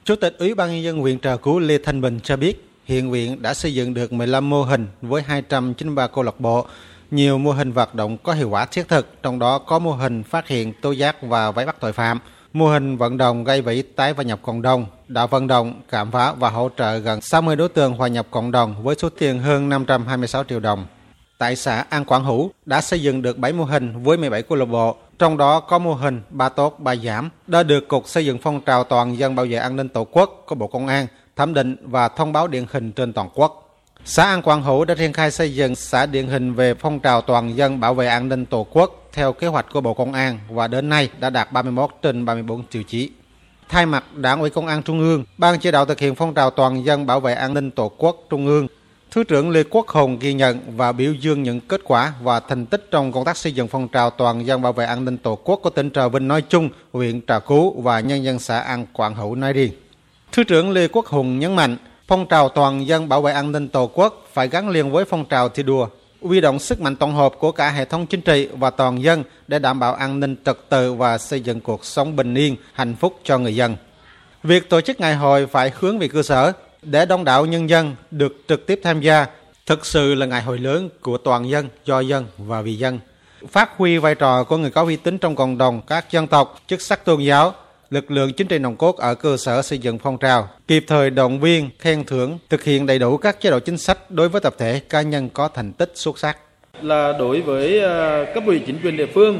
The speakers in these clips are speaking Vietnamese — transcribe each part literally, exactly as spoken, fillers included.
Chủ tịch Ủy ban Nhân dân huyện Trà Cú Lê Thanh Bình cho biết, hiện huyện đã xây dựng được mười lăm mô hình với hai trăm chín mươi ba câu lạc bộ, nhiều mô hình hoạt động có hiệu quả thiết thực, trong đó có mô hình phát hiện, tố giác và vây bắt tội phạm, mô hình vận động gây quỹ tái hòa nhập cộng đồng, đã vận động, khám phá và hỗ trợ gần sáu mươi đối tượng hòa nhập cộng đồng với số tiền hơn năm trăm hai mươi sáu triệu đồng. Tại xã An Quảng Hữu đã xây dựng được bảy mô hình với mười bảy câu lạc bộ, trong đó có mô hình ba tốt ba giảm đã được Cục Xây dựng phong trào toàn dân bảo vệ an ninh Tổ quốc của Bộ Công an thẩm định và thông báo điển hình trên toàn quốc. Xã An Quảng Hữu đã triển khai xây dựng xã điển hình về phong trào toàn dân bảo vệ an ninh Tổ quốc theo kế hoạch của Bộ Công an và đến nay đã đạt ba mươi mốt trên ba mươi tư tiêu chí. Thay mặt Đảng ủy Công an Trung ương, Ban chỉ đạo thực hiện phong trào toàn dân bảo vệ an ninh Tổ quốc Trung ương, Thứ trưởng Lê Quốc Hùng ghi nhận và biểu dương những kết quả và thành tích trong công tác xây dựng phong trào toàn dân bảo vệ an ninh Tổ quốc của tỉnh Trà Vinh nói chung, huyện Trà Cú và nhân dân xã An Quảng Hữu nói riêng. Thứ trưởng Lê Quốc Hùng nhấn mạnh, phong trào toàn dân bảo vệ an ninh Tổ quốc phải gắn liền với phong trào thi đua, huy động sức mạnh tổng hợp của cả hệ thống chính trị và toàn dân để đảm bảo an ninh trật tự và xây dựng cuộc sống bình yên, hạnh phúc cho người dân. Việc tổ chức ngày hội phải hướng về cơ sở, để đông đảo nhân dân được trực tiếp tham gia, thực sự là ngày hội lớn của toàn dân, do dân và vì dân. Phát huy vai trò của người có uy tín trong cộng đồng các dân tộc, chức sắc tôn giáo, lực lượng chính trị nòng cốt ở cơ sở xây dựng phong trào, kịp thời động viên, khen thưởng, thực hiện đầy đủ các chế độ chính sách đối với tập thể cá nhân có thành tích xuất sắc. Là đối với cấp ủy chính quyền địa phương,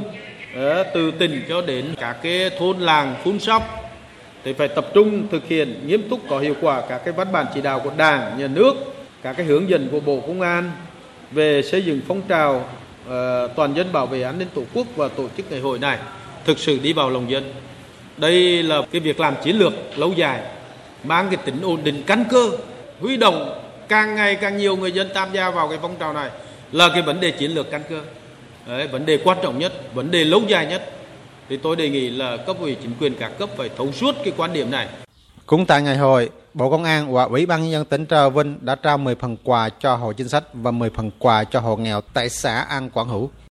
từ tỉnh cho đến các cái thôn làng phun sóc, thì phải tập trung thực hiện nghiêm túc có hiệu quả các cái văn bản chỉ đạo của Đảng, Nhà nước, các cái hướng dẫn của Bộ Công an về xây dựng phong trào uh, toàn dân bảo vệ an ninh Tổ quốc và tổ chức ngày hội này thực sự đi vào lòng dân. Đây là cái việc làm chiến lược lâu dài, mang cái tính ổn định căn cơ, huy động càng ngày càng nhiều người dân tham gia vào cái phong trào này là cái vấn đề chiến lược căn cơ. Đấy, vấn đề quan trọng nhất, vấn đề lâu dài nhất. Thì tôi đề nghị là cấp ủy chính quyền các cấp phải thấu suốt cái quan điểm này. Cũng tại ngày hội, Bộ Công an và Ủy ban Nhân dân tỉnh Trà Vinh đã trao mười phần quà cho hộ chính sách và mười phần quà cho hộ nghèo tại xã An Quảng Hữu.